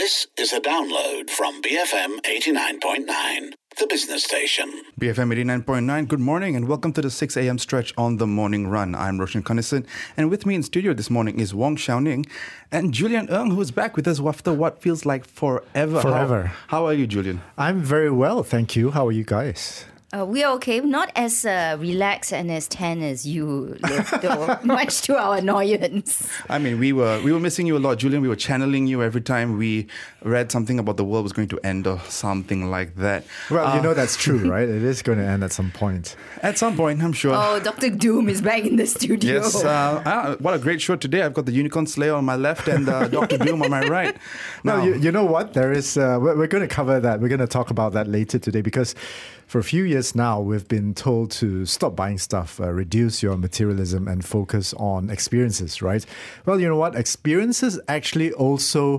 This is a download from BFM 89.9, the business station. BFM 89.9, good morning and welcome to the 6 a.m. stretch on the morning run. I'm Roshan Connisson, and with me in studio this morning is Wong Xiaoning and Julian Ng, who's back with us after what feels like forever. How are you, Julian? I'm very well, thank you. How are you guys? We are okay. Not as relaxed and as tan as you look, though, much to our annoyance. I mean, we were missing you a lot, Julian. We were channeling you every time we read something about the world was going to end or something like that. Well, you know that's true, right? It is going to end at some point. At some point, I'm sure. Oh, Dr. Doom is back in the studio. Yes. What a great show today. I've got the Unicorn Slayer on my left and Dr. Doom on my right. Now, you know what? There is. We're going to cover that. We're going to talk about that later today because for a few years now, we've been told to stop buying stuff, reduce your materialism and focus on experiences, right? Well, you know what? Experiences actually also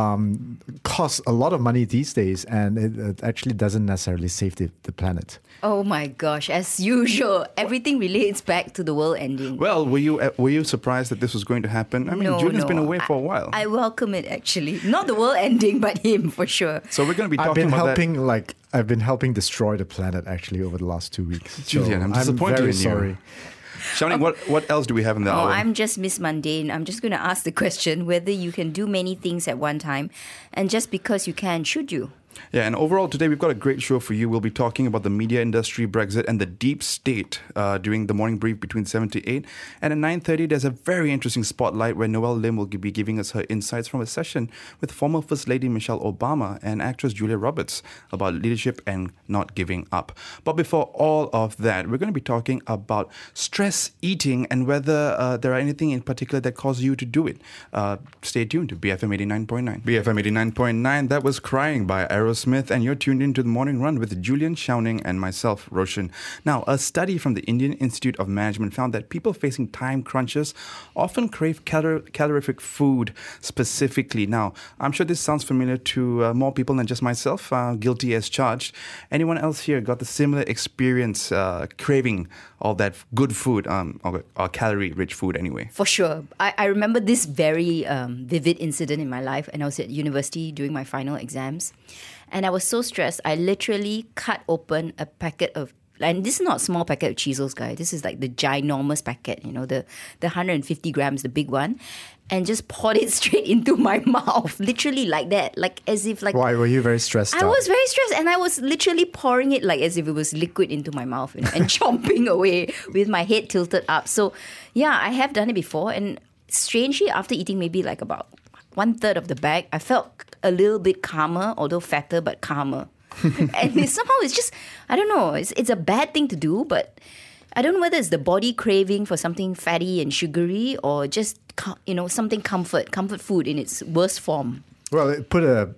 cost a lot of money these days, and it actually doesn't necessarily save the planet. Oh my gosh, as usual, everything relates back to the world ending. Well, were you surprised that this was going to happen? I mean, Julian's been away for a while. I welcome it, actually. Not the world ending, but him, for sure. So we're going to be talking about that. I've been helping destroy the planet, actually, over the last 2 weeks. Julian, I'm disappointed in you. Sorry. Xiaoning, what else do we have in the hour? I'm just Miss Mundane. I'm just going to ask the question whether you can do many things at one time, and just because you can, should you? Yeah, and overall today we've got a great show for you. We'll be talking about the media industry, Brexit, and the deep state during the morning brief between 7 to 8. And at 9:30, there's a very interesting spotlight where Noelle Lim will be giving us her insights from a session with former First Lady Michelle Obama and actress Julia Roberts about leadership and not giving up. But before all of that, we're going to be talking about stress eating and whether there are anything in particular that causes you to do it. Stay tuned to BFM 89.9. BFM 89.9, that was Crying by Aerosmith, and you're tuned into the Morning Run with Julian Xiaoning and myself, Roshan. Now, a study from the Indian Institute of Management found that people facing time crunches often crave calorific food specifically. Now, I'm sure this sounds familiar to more people than just myself, guilty as charged. Anyone else here got the similar experience craving all that good food, or calorie-rich food anyway? For sure. I remember this very vivid incident in my life, and I was at university doing my final exams. And I was so stressed, I literally cut open a packet of, and this is not a small packet of Cheezels, guys. This is like the ginormous packet, you know, the 150 grams, the big one, and just poured it straight into my mouth, literally like that, like as if like... Why, were you very stressed out? I was very stressed, and I was literally pouring it like as if it was liquid into my mouth, you know, and chomping away with my head tilted up. So yeah, I have done it before, and strangely, after eating maybe like about 1/3 of the bag, I felt a little bit calmer, although fatter, but calmer. And somehow it's just, I don't know, it's a bad thing to do, but I don't know whether it's the body craving for something fatty and sugary or just, you know, something comfort food in its worst form. Well, put a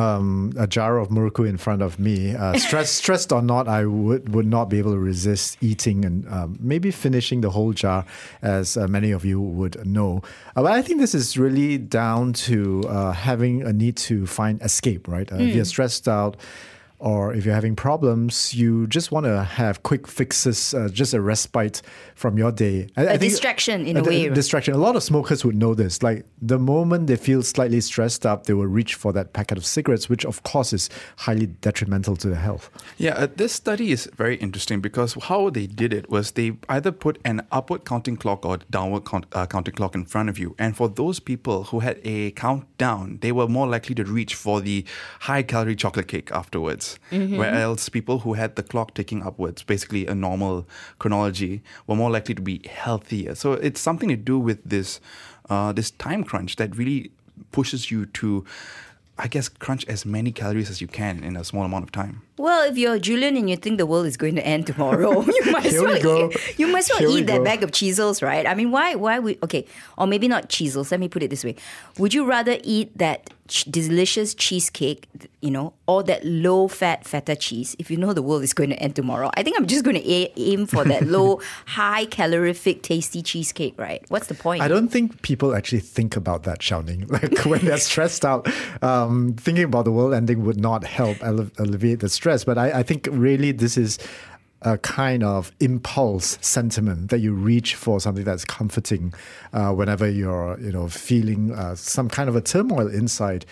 jar of muruku in front of me. Stressed or not, I would not be able to resist eating and maybe finishing the whole jar, as many of you would know. But I think this is really down to having a need to find escape, right? If you're stressed out, or if you're having problems, you just want to have quick fixes, just a respite from your day. I think distraction in a way. Distraction. A lot of smokers would know this. Like the moment they feel slightly stressed up, they will reach for that packet of cigarettes, which of course is highly detrimental to their health. Yeah, this study is very interesting because how they did it was they either put an upward counting clock or downward counting clock in front of you. And for those people who had a countdown, they were more likely to reach for the high-calorie chocolate cake afterwards. Mm-hmm. Whereas people who had the clock ticking upwards, basically a normal chronology, were more likely to be healthier. So it's something to do with this time crunch that really pushes you to, I guess, crunch as many calories as you can in a small amount of time. Well, if you're Julian and you think the world is going to end tomorrow, you might as well eat that bag of Cheezels, right? I mean, why okay, or maybe not Cheezels, let me put it this way. Would you rather eat that delicious cheesecake, you know, or that low-fat feta cheese if you know the world is going to end tomorrow? I think I'm just going to aim for that low, high-calorific, tasty cheesecake, right? What's the point? I don't think people actually think about that, Xiaoning. Like when they're stressed out, thinking about the world ending would not help alleviate the stress. But I think really this is a kind of impulse sentiment that you reach for something that's comforting whenever you're, feeling some kind of a turmoil inside.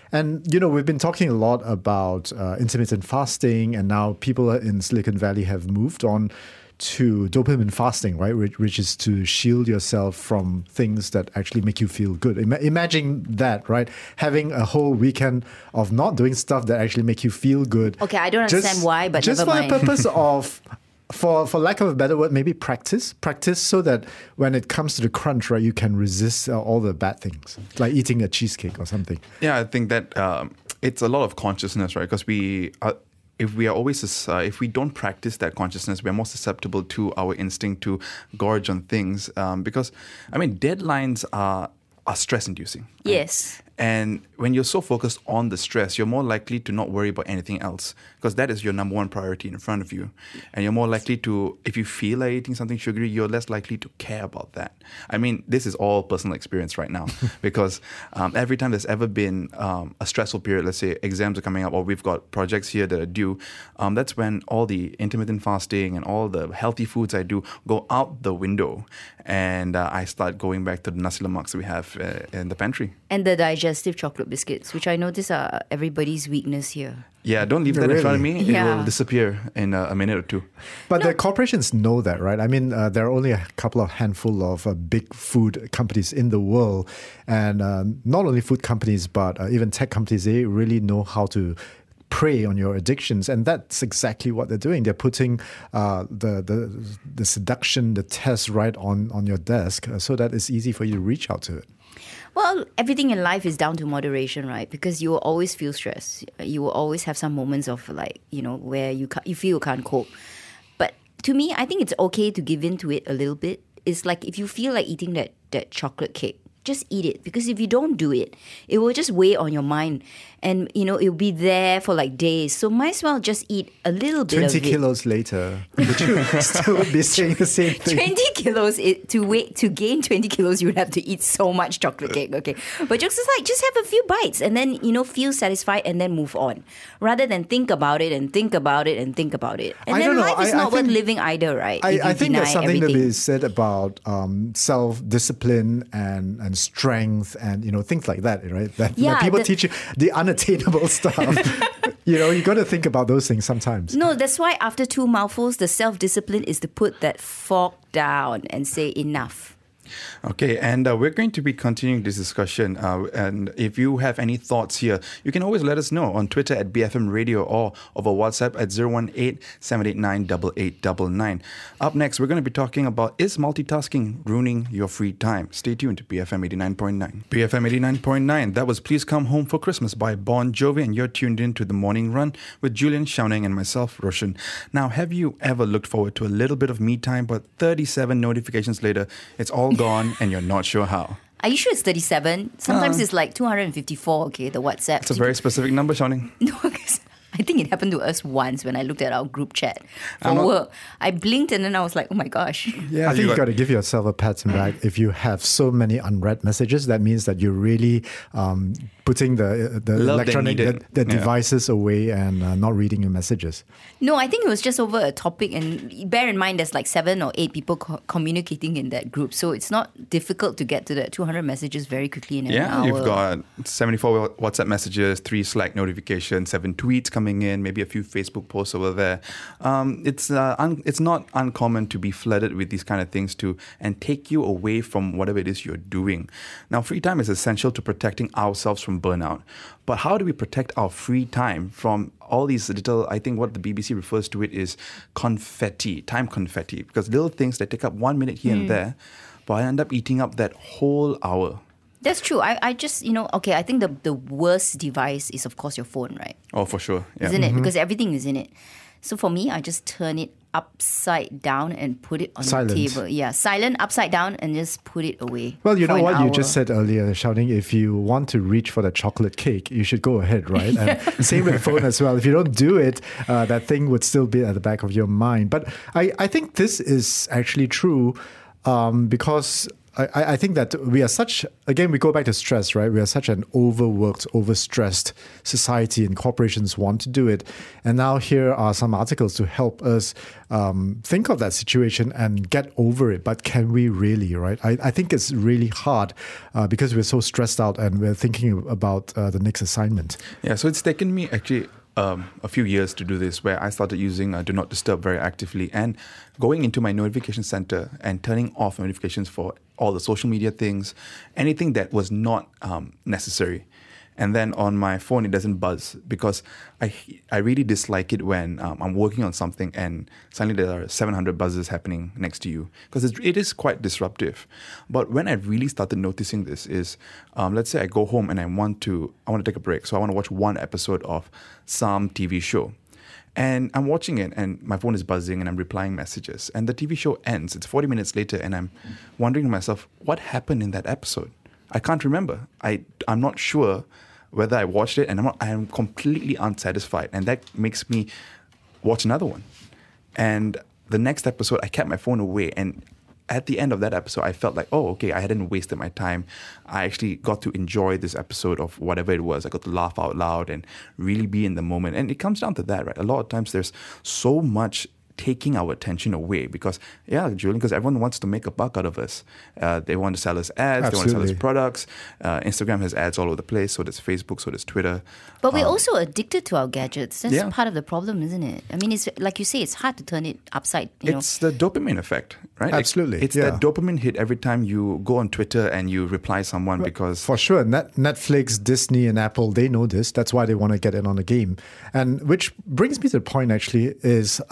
And, you know, we've been talking a lot about intermittent fasting, and now people in Silicon Valley have moved on to dopamine fasting, right? Which is to shield yourself from things that actually make you feel good. Imagine that, right? Having a whole weekend of not doing stuff that actually make you feel good. Okay, I don't understand why, but just never for mind. the purpose of, for lack of a better word, maybe practice so that when it comes to the crunch, right, you can resist all the bad things, like eating a cheesecake or something. Yeah, I think that it's a lot of consciousness, right? Because if we don't practice that consciousness, we're more susceptible to our instinct to gorge on things. Because, I mean, deadlines are stress-inducing. Yes. And when you're so focused on the stress, you're more likely to not worry about anything else because that is your number one priority in front of you. And you're more likely to, if you feel like eating something sugary, you're less likely to care about that. I mean, this is all personal experience right now because every time there's ever been a stressful period, let's say exams are coming up or we've got projects here that are due, that's when all the intermittent fasting and all the healthy foods I do go out the window. And I start going back to the nasi lemaks we have in the pantry. And the digestive chocolate biscuits, which I notice are everybody's weakness here. Yeah, don't leave that in front of me. It Yeah. will disappear in a minute or two. But the corporations know that, right? I mean, there are only a couple of handful of big food companies in the world. And not only food companies, but even tech companies, they really know how to prey on your addictions, and that's exactly what they're doing. They're putting the seduction, the test right on your desk, so that it's easy for you to reach out to it. Well, everything in life is down to moderation, right? Because you will always feel stress. You will always have some moments of where you feel you can't cope. But to me, I think it's okay to give in to it a little bit. It's like if you feel like eating that chocolate cake, just eat it, because if you don't do it, it will just weigh on your mind, and it'll be there for like days. So might as well just eat a little bit of it. 20 kilos later, would you still be saying the same thing? 20 kilos, to gain 20 kilos, you would have to eat so much chocolate cake, okay? But just have a few bites and then, feel satisfied and then move on. Rather than think about it and think about it and think about it. And I then don't know. life is I not worth think- living either, right? If you I think there's deny something to everything. be said about self-discipline and strength and things like that, right? That Yeah, people the- teach you the unattainable stuff. You got to think about those things sometimes. No, that's why after 2 mouthfuls, the self-discipline is to put that fork down and say enough. Okay, and we're going to be continuing this discussion. And if you have any thoughts here, you can always let us know on Twitter at BFM Radio or over WhatsApp at 018-789-8899. Up next, we're going to be talking about, is multitasking ruining your free time? Stay tuned to BFM 89.9. BFM 89.9, that was Please Come Home for Christmas by Bon Jovi, and you're tuned in to The Morning Run with Julian Xiaoning and myself, Roshan. Now, have you ever looked forward to a little bit of me time, but 37 notifications later, it's all gone and you're not sure how? Are you sure it's 37? Sometimes it's like 254, okay, the WhatsApp. It's a very specific number, Xiaoning. No, because I think it happened to us once when I looked at our group chat I'm for not- work. I blinked and then I was like, oh my gosh. I think you got to give yourself a pat on the back. If you have so many unread messages, that means that you're really putting the Love they electronic needed. the Yeah. devices away and not reading your messages. No, I think it was just over a topic, and bear in mind there's like 7 or 8 people communicating in that group, so it's not difficult to get to the 200 messages very quickly in an hour. You've got 74 WhatsApp messages, 3 Slack notifications, 7 tweets coming in, maybe a few Facebook posts over there. It's not uncommon to be flooded with these kind of things and take you away from whatever it is you're doing. Now, free time is essential to protecting ourselves from burnout. But how do we protect our free time from all these little, I think what the BBC refers to it is confetti, time confetti, because little things that take up 1 minute here and there, but I end up eating up that whole hour. That's true. I just, okay, I think the worst device is, of course, your phone, right? Oh, for sure. Yeah. Isn't it? Because everything is in it. So for me, I just turn it upside down and put it on Silent. the table. Yeah, silent, upside down, and just put it away. Well, you for know an what you hour. just said earlier, Shouting, if you want to reach for the chocolate cake, you should go ahead, right? And same with the phone as well. If you don't do it, that thing would still be at the back of your mind. But I think this is actually true because I think that we are again, we go back to stress, right? We are such an overworked, overstressed society, and corporations want to do it. And now here are some articles to help us think of that situation and get over it. But can we really, right? I think it's really hard because we're so stressed out and we're thinking about the next assignment. Yeah, so it's taken me actually a few years to do this, where I started using Do Not Disturb very actively and going into my notification center and turning off notifications for all the social media things, anything that was not necessary. And then on my phone, it doesn't buzz, because I really dislike it when I'm working on something and suddenly there are 700 buzzes happening next to you, because it is quite disruptive. But when I really started noticing this is, let's say I go home and I want to take a break. So I want to watch one episode of some TV show. And I'm watching it and my phone is buzzing and I'm replying messages. And the TV show ends. It's 40 minutes later and I'm wondering to myself, what happened in that episode? I can't remember. I'm not sure whether I watched it, and I am completely unsatisfied, and that makes me watch another one. And the next episode, I kept my phone away, and at the end of that episode, I felt like, oh, okay, I hadn't wasted my time. I actually got to enjoy this episode of whatever it was. I got to laugh out loud and really be in the moment. And it comes down to that, right? A lot of times there's so much taking our attention away because, Julian, because everyone wants to make a buck out of us. They want to sell us ads. Absolutely. They want to sell us products. Instagram has ads all over the place. So does Facebook. So does Twitter. But we're also addicted to our gadgets. That's part of the problem, isn't it? I mean, it's like you say, it's hard to turn it upside. It's the dopamine effect, right? Absolutely. It's that dopamine hit every time you go on Twitter and you reply someone because... For sure. Netflix, Disney and Apple, they know this. That's why they want to get in on the game. And which brings me to the point, actually, is...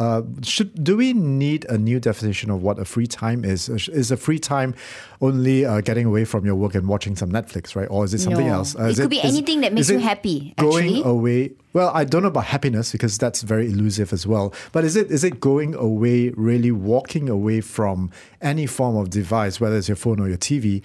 do we need a new definition of what a free time is? Is a free time only getting away from your work and watching some Netflix, right? Or is it something else? It could be anything that makes you happy, going away... Well, I don't know about happiness because that's very elusive as well. But is it going away, really walking away from any form of device, whether it's your phone or your TV,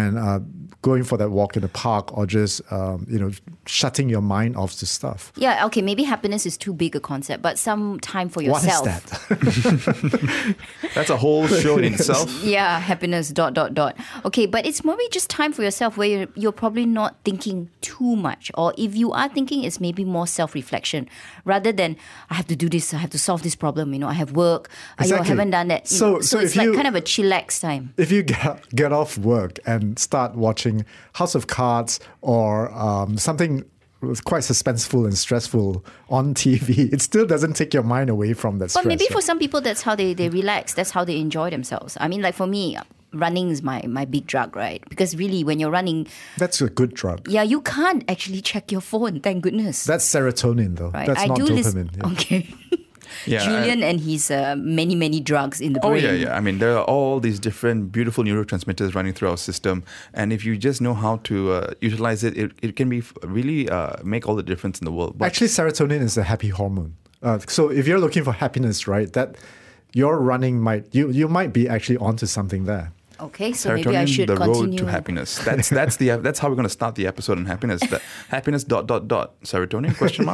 and going for that walk in the park, or just shutting your mind off to stuff? Yeah, okay, maybe happiness is too big a concept, but some time for yourself. What is that? That's a whole show in itself. Yeah, happiness ... Okay, but it's maybe just time for yourself where you're probably not thinking too much, or if you are thinking, it's maybe more self-reflection rather than I have to do this, I have to solve this problem, I have work, exactly. I haven't done that. So it's like kind of a chillax time. If you get off work and start watching House of Cards or something quite suspenseful and stressful on TV, it still doesn't take your mind away from that stress. But maybe for some people, that's how they relax. That's how they enjoy themselves. I mean, like for me, running is my big drug, right? Because really, when you're running... That's a good drug. Yeah, you can't actually check your phone, thank goodness. That's serotonin, though. Right. That's not dopamine. Okay. Yeah, Julian and his many drugs in the brain. Oh, yeah. I mean, there are all these different beautiful neurotransmitters running through our system. And if you just know how to utilize it, it can be really make all the difference in the world. But actually, serotonin is a happy hormone. So if you're looking for happiness, right, that your running you might be actually onto something there. Okay, so serotonin, maybe I should the continue. road to happiness. That's how we're going to start the episode on happiness. Happiness ... serotonin ?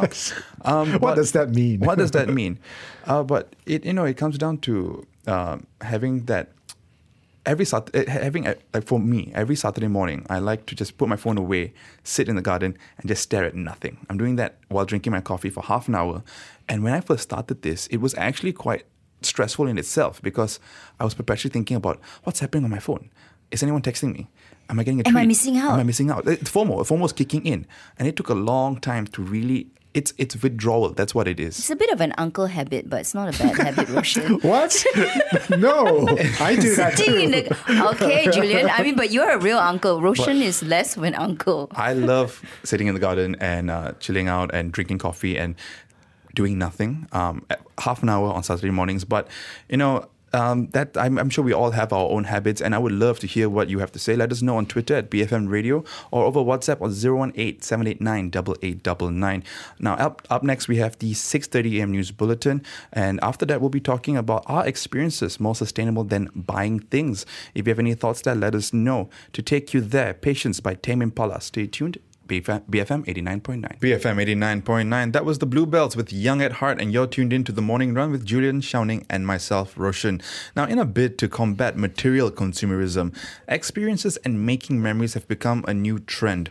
What does that mean? What does that mean? But it comes down to having that. For me, every Saturday morning, I like to just put my phone away, sit in the garden, and just stare at nothing. I'm doing that while drinking my coffee for half an hour. And when I first started this, it was actually quite stressful in itself because I was perpetually thinking about what's happening on my phone. Is anyone texting me? Am I getting a tweet? Am I missing out? Am I missing out? FOMO was kicking in. And it took a long time to really... It's withdrawal. That's what it is. It's a bit of an uncle habit, but it's not a bad habit, Roshan. What? No, I do that too. Okay, Julian. I mean, but you're a real uncle. Roshan is less of an uncle. I love sitting in the garden and chilling out and drinking coffee and doing nothing, half an hour on Saturday mornings. But, that I'm sure we all have our own habits, and I would love to hear what you have to say. Let us know on Twitter at BFM Radio or over WhatsApp on 018-789-8899. Now, up next, we have the 6:30 a.m. News Bulletin, and after that, we'll be talking about our experiences more sustainable than buying things. If you have any thoughts there, let us know. To take you there, Patience by Tame Impala. Stay tuned. BFM 89.9. BFM 89.9. That was the Bluebells with Young at Heart, and you're tuned in to The Morning Run with Julian Shouning and myself, Roshan. Now, in a bid to combat material consumerism, experiences and making memories have become a new trend.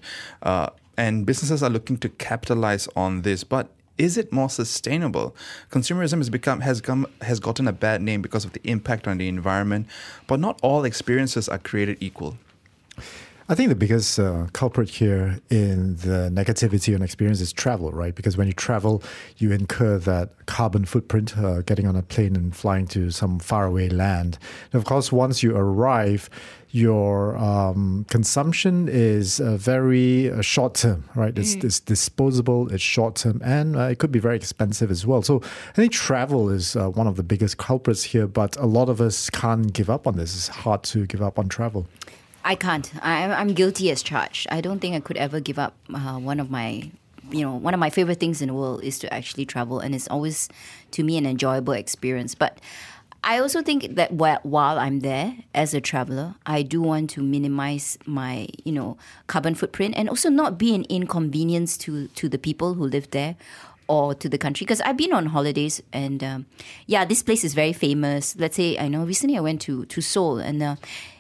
And businesses are looking to capitalize on this, but is it more sustainable? Consumerism has gotten a bad name because of the impact on the environment, but not all experiences are created equal. I think the biggest culprit here in the negativity on experience is travel, right? Because when you travel, you incur that carbon footprint, getting on a plane and flying to some faraway land. And of course, once you arrive, your consumption is very short term, right? It's disposable, it's short term, and it could be very expensive as well. So I think travel is one of the biggest culprits here, but a lot of us can't give up on this. It's hard to give up on travel. I can't. I'm guilty as charged. I don't think I could ever give up. One of my favorite things in the world is to actually travel, and it's always, to me, an enjoyable experience. But I also think that while I'm there as a traveler, I do want to minimize my, carbon footprint and also not be an inconvenience to the people who live there or to the country. Because I've been on holidays and, this place is very famous. Let's say, recently I went to Seoul and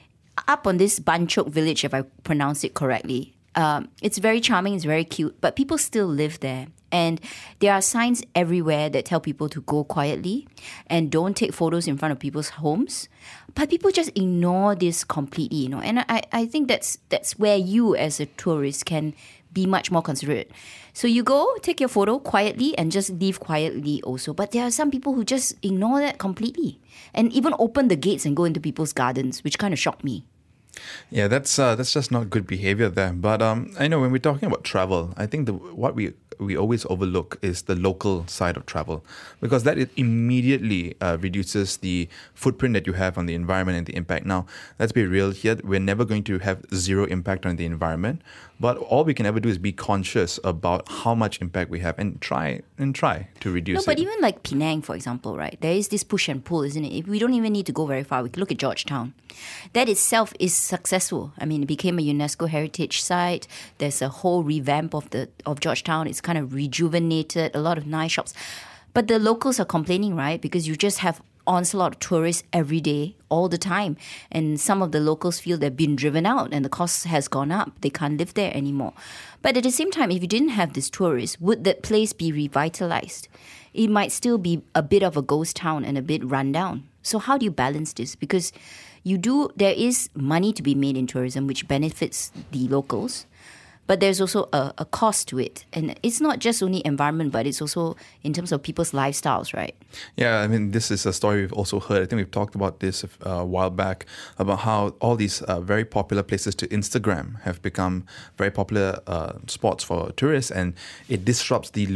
up on this Banchok village, if I pronounce it correctly. It's very charming, it's very cute, but people still live there. And there are signs everywhere that tell people to go quietly and don't take photos in front of people's homes. But people just ignore this completely, And I think that's where you as a tourist can be much more considerate. So you go, take your photo quietly and just leave quietly also. But there are some people who just ignore that completely and even open the gates and go into people's gardens, which kind of shocked me. Yeah, that's just not good behavior there. But I know when we're talking about travel, I think what we always overlook is the local side of travel, because that it immediately reduces the footprint that you have on the environment and the impact. Now, let's be real here. We're never going to have zero impact on the environment, but all we can ever do is be conscious about how much impact we have and try to reduce it. No, but even like Penang, for example, right? There is this push and pull, isn't it? We don't even need to go very far. We can look at Georgetown. That itself is successful. I mean, it became a UNESCO heritage site. There's a whole revamp of Georgetown. It's kind of rejuvenated, a lot of nice shops. But the locals are complaining, right? Because you just have onslaught of tourists every day, all the time. And some of the locals feel they've been driven out and the cost has gone up. They can't live there anymore. But at the same time, if you didn't have these tourists, would that place be revitalized? It might still be a bit of a ghost town and a bit run down. So how do you balance this? Because there is money to be made in tourism, which benefits the locals. But there's also a cost to it. And it's not just only environment, but it's also in terms of people's lifestyles, right? Yeah, I mean, this is a story we've also heard. I think we've talked about this a while back, about how all these very popular places to Instagram have become very popular spots for tourists, and it disrupts the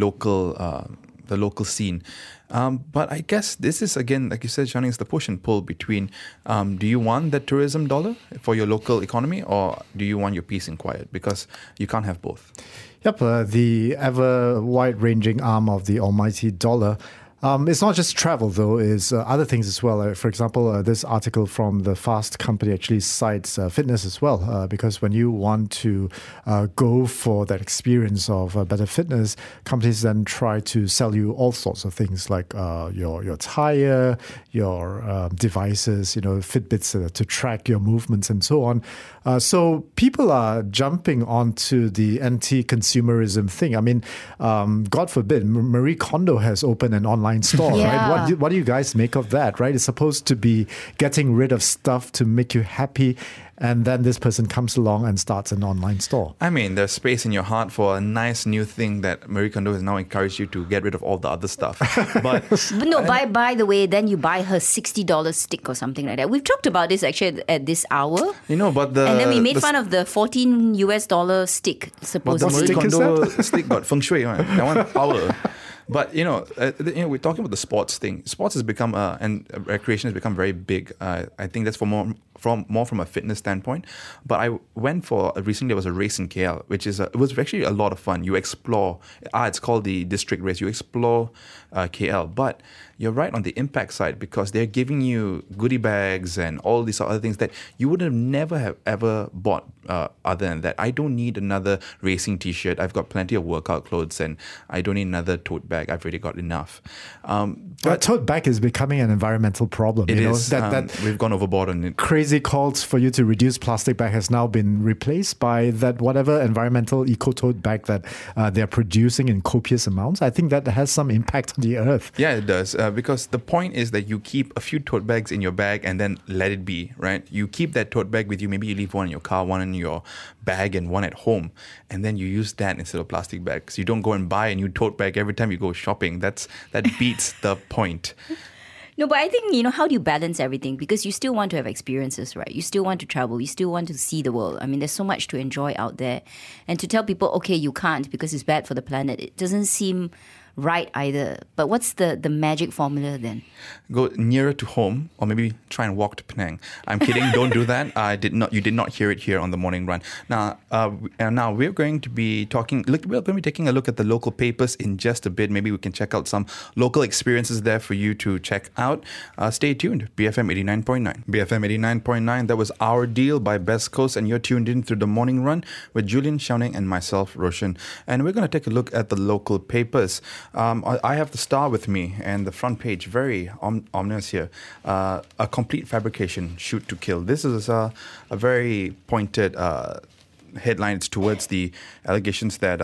local scene. But I guess this is, again, like you said, Shani, it's the push and pull between do you want that tourism dollar for your local economy, or do you want your peace and quiet? Because you can't have both. Yep, the ever wide-ranging arm of the almighty dollar. It's not just travel, though, it's other things as well. For example, this article from the Fast Company actually cites fitness as well, because when you want to go for that experience of better fitness, companies then try to sell you all sorts of things like your tire, your devices, Fitbits to track your movements and so on. So people are jumping onto the anti-consumerism thing. I mean, God forbid, Marie Kondo has opened an online store, Yeah. right? What do you guys make of that, right? It's supposed to be getting rid of stuff to make you happy, and then this person comes along and starts an online store. I mean, there's space in your heart for a nice new thing that Marie Kondo has now encouraged you to get rid of all the other stuff. But No, by the way, then you buy her $60 stick or something like that. We've talked about this actually at this hour. but And then we made fun of the $14 stick, But the supposedly. Marie stick is Kondo stick got feng shui, right? That one power. But we're talking about the sports thing. Sports has become and recreation has become very big. I think that's from a fitness standpoint. But I went for recently. There was a race in KL, which is it was actually a lot of fun. You explore. It's called the district race. You explore KL, but you're right on the impact side because they're giving you goodie bags and all these other things that you would have never have ever bought other than that. I don't need another racing t-shirt. I've got plenty of workout clothes and I don't need another tote bag. I've already got enough. But tote bag is becoming an environmental problem. It you know, is. that We've gone overboard on it. crazy calls for you to reduce plastic bag has now been replaced by that whatever environmental eco-tote bag that they're producing in copious amounts. I think that has some impact on the earth. Yeah, it does. Because the point is that you keep a few tote bags in your bag and then let it be, right? You keep that tote bag with you. Maybe you leave one in your car, one in your bag, and one at home. And then you use that instead of plastic bags. You don't go and buy a new tote bag every time you go shopping. That beats the point. No, but I think, how do you balance everything? Because you still want to have experiences, right? You still want to travel. You still want to see the world. I mean, there's so much to enjoy out there. And to tell people, okay, you can't because it's bad for the planet, it doesn't seem right either. But what's the magic formula then? Go nearer to home, or maybe try and walk to Penang. I'm kidding. Don't do that. You did not hear it here on the morning run. Now we're going to be talking. We're going to be taking a look at the local papers in just a bit. Maybe we can check out some local experiences there for you to check out. Stay tuned. BFM 89.9. BFM 89.9. That was Our Deal by Best Coast, and you're tuned in through the morning run with Julian Xiaoning and myself, Roshan. And we're going to take a look at the local papers. I have the Star with me, and the front page, very ominous here. A complete fabrication, shoot to kill. This is a very pointed headline. It's towards the allegations that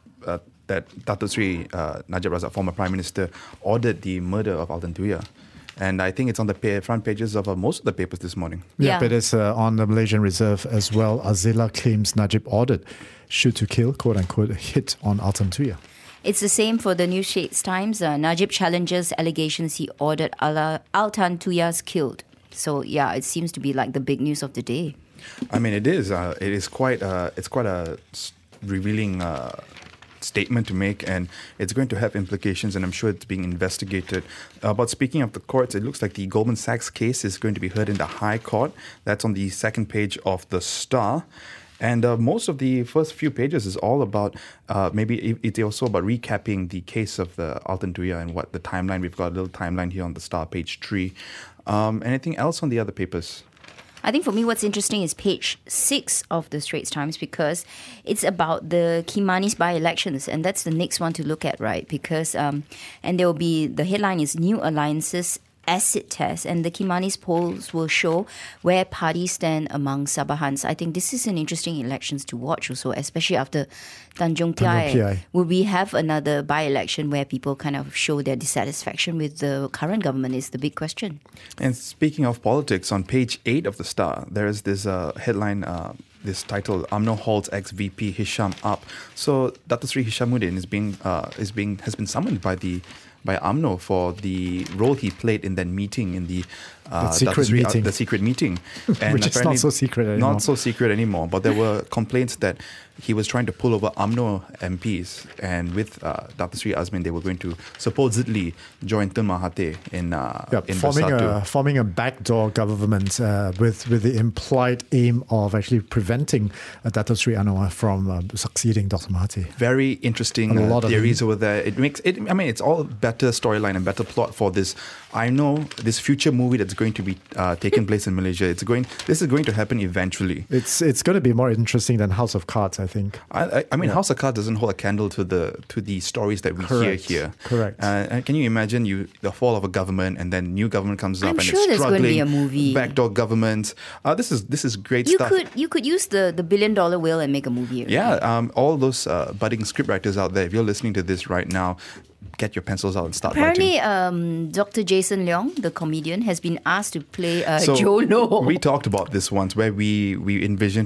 Dato Sri Najib Razak, former Prime Minister, ordered the murder of Altan Tuya. And I think it's on the front pages of most of the papers this morning. Yeah, but it's on the Malaysian Reserve as well. Azila claims Najib ordered shoot to kill, quote unquote, hit on Altan Tuya. It's the same for the New Straits Times. Najib challenges allegations he ordered Altan Tuya's killed. So yeah, it seems to be like the big news of the day. I mean, it is. It is quite a revealing statement to make, and it's going to have implications, and I'm sure it's being investigated. But speaking of the courts, it looks like the Goldman Sachs case is going to be heard in the High Court. That's on the second page of the Star. And most of the first few pages is all about, maybe it's also about recapping the case of the Altan Tuya and what the timeline. We've got a little timeline here on the Star, page 3. Anything else on the other papers? I think for me, what's interesting is page 6 of the Straits Times, because it's about the Kimanis by-elections, and that's the next one to look at, right? Because, and there will be, the headline is New Alliances Acid Test, and the Kimanis polls will show where parties stand among Sabahans. I think this is an interesting elections to watch also, especially after Tanjung Piai. Will we have another by-election where people kind of show their dissatisfaction with the current government is the big question. And speaking of politics, on page 8 of the Star, there is this headline, this title, UMNO halts ex-VP Hisham up. So Dato Sri Hishamuddin has been summoned by UMNO for the role he played in that meeting in the secret meeting. And which is not so secret anymore. Not so secret anymore. But there were complaints that he was trying to pull over UMNO MPs, and with Dato Sri Azmin, they were going to supposedly join Tun Mahathir in Bersatu. Forming a backdoor government with the implied aim of actually preventing Dato Sri Anwar from succeeding Dr. Mahathir. Very interesting theories over there. It's all better storyline and better plot for this. I know this future movie that's going to be taking place in Malaysia. This is going to happen eventually. It's going to be more interesting than House of Cards, I think. I mean, House of Cards doesn't hold a candle to the stories that we hear here. Correct. Can you imagine the fall of a government, and then new government comes up, I'm and sure it's struggling. There's going to be a movie. Backdoor governments. This is great stuff. You could use the $1 billion whale and make a movie. Right? Yeah. All those budding scriptwriters out there, if you're listening to this right now, get your pencils out and start writing. Apparently, Dr. Jason Leong, the comedian, has been asked to play Joe Low. We talked about this once, where we envisioned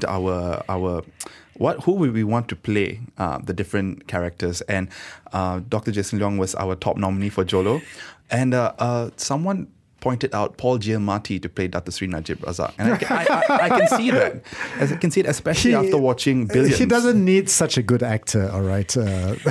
who would we want to play the different characters, and Dr. Jason Leong was our top nominee for Jolo, and someone pointed out Paul Giamatti to play Dato Sri Najib Razak. And I can see that. I can see it, especially after watching Billions. He doesn't need such a good actor, all right?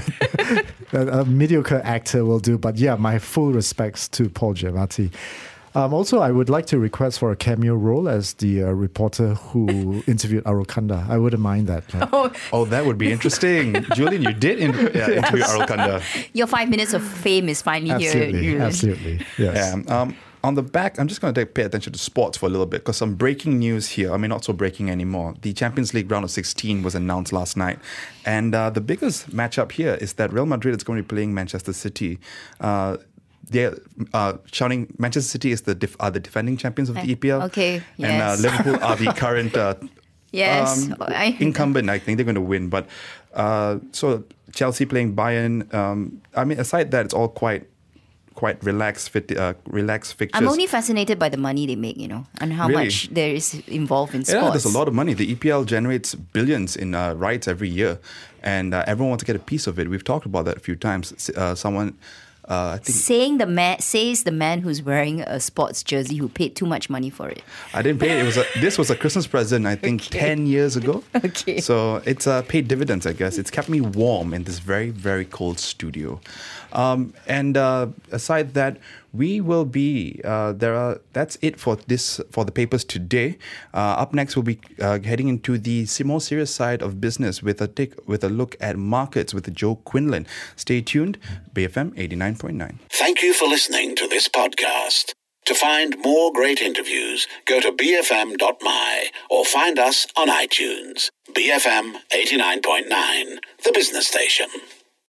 A mediocre actor will do. But yeah, my full respects to Paul Giamatti. Also, I would like to request for a cameo role as the reporter who interviewed Arukanda. I wouldn't mind that. Oh, that would be interesting. Julian, you did interview Arukanda. Your 5 minutes of fame is finally here. Absolutely. Yes. Yeah. On the back, I'm just going to pay attention to sports for a little bit because some breaking news here. I mean, not so breaking anymore. The Champions League round of 16 was announced last night. And the biggest matchup here is that Real Madrid is going to be playing Manchester City. They're shouting Manchester City is the defending champions of the EPL. Okay, yes. And Liverpool are the current incumbent. I think they're going to win. But so Chelsea playing Bayern. I mean, aside that, it's all quite relaxed fixtures. I'm only fascinated by the money they make, and how much there is involved in sports. Yeah, there's a lot of money. The EPL generates billions in rights every year, and everyone wants to get a piece of it. We've talked about that a few times. Someone, I think, says the man who's wearing a sports jersey who paid too much money for it. I didn't pay it. This was a Christmas present, I think, 10 years ago. Okay. So it's paid dividends, I guess. It's kept me warm in this very, very cold studio. And aside that, we will be that's it for the papers today. Up next, we'll be heading into the more serious side of business with a look at markets with Joe Quinlan. Stay tuned. BFM 89.9. Thank you for listening to this podcast. To find more great interviews, go to bfm.my or find us on iTunes. BFM 89.9, the business station.